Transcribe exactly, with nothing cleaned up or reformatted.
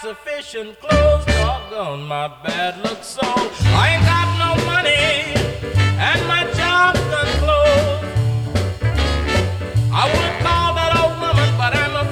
sufficient clothes, doggone my bad luck so. I ain't got no money, and my job's done closed. I would call that old woman, but I'm afraid